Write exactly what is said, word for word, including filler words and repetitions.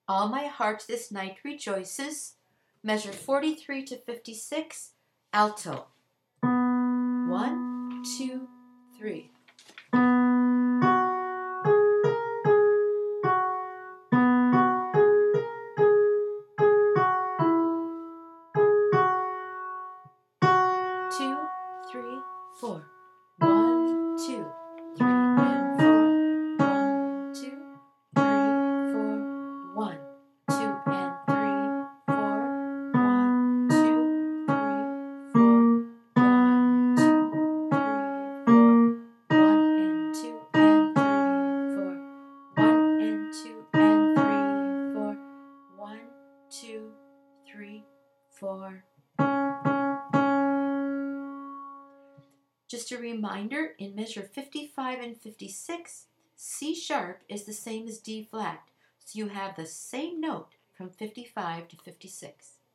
All my heart this night rejoices. Measure forty-three to fifty-six, alto. One, two, three. Two, three, four. One, two, three, and four. One, two, three, four. One, two, and three, four. One, two, three, four. One, two, three, four. One and two and three, four. One and two and three, four. One, two, three, four. Just a reminder, in measure fifty-five and fifty-six, C sharp is the same as D flat, so you have the same note from fifty-five to fifty-six.